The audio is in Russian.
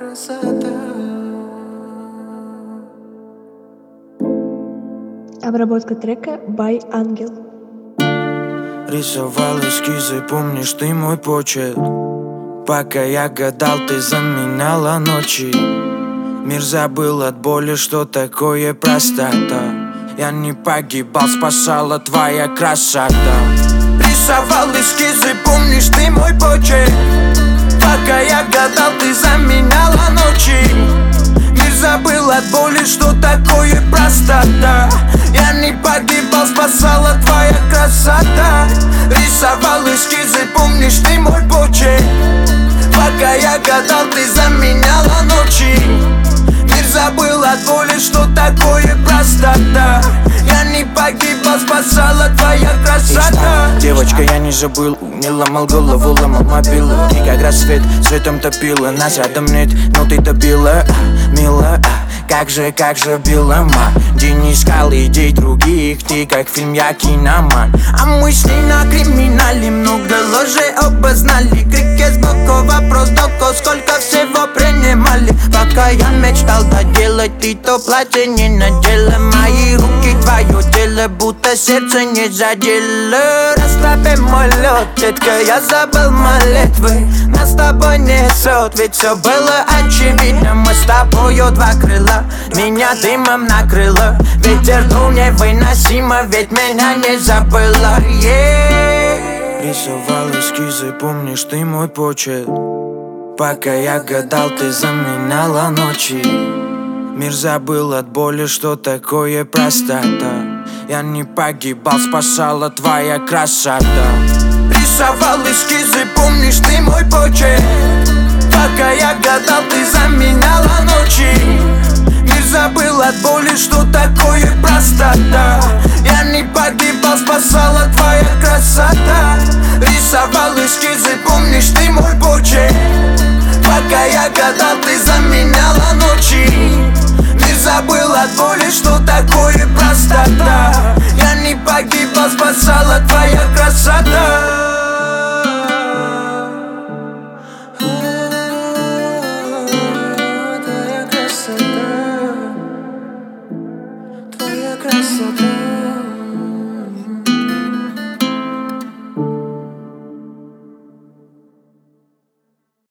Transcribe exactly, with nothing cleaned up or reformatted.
красота. Обработка трека by Ангел. Рисовал эскизы, помнишь ты мой почерк? Пока я гадал, ты заменяла ночи. Мир забыл от боли, что такое простота. Я не погибал, спасала твоя красота. Рисовал эскизы, помнишь ты мой почерк? Пока я гадал, ты заменяла ночи. Мир забыл от боли, что такое простота. Я не погибал, спасала твоя красота. Рисовал эскизы, помнишь ты мой почерк? Пока я гадал, ты заменяла ночи. Мир забыл от боли, что такое простота. Я не погибал, спасала твоя красота. Девочка, я не забыл, не ломал голову, ломал мобилу. И как рассвет светом топила, нас рядом нет, но ты добила, мила. Как же, как же била ма. День искал идей других, ты как фильм, я киноман. А мы с ней на криминале много ложей обознали. Крики сбоку, вопрос доко, сколько всего принимали. Пока я мечтал доделать, ты то платье не надела. Мои руки твое тело, будто сердце не задело. Расслабим мой лед, детка, я забыл молитвы. Нас с тобой несет, ведь все было очевидно. Мы с тобою два крыла, меня дымом накрыло. Ветер дул невыносимо, ведь меня не забыла, yeah. Рисовал эскизы, помнишь ты мой почерк? Пока я гадал, ты заменяла ночи. Мир забыл от боли, что такое простота. Я не погибал, спасала твоя красота. Рисовал эскизы, помнишь ты мой почерк? Пока я гадал, ты заменяла ночи. Мир забыл от боли, что такое простота. Я не погибал, спасала твоя красота. Рисовал эскизы, помнишь ты мой почерк? Пока я гадал, ты заменяла ночи. Мир забыл от боли, что такое простота. Я не погибал, спасала твоя красота.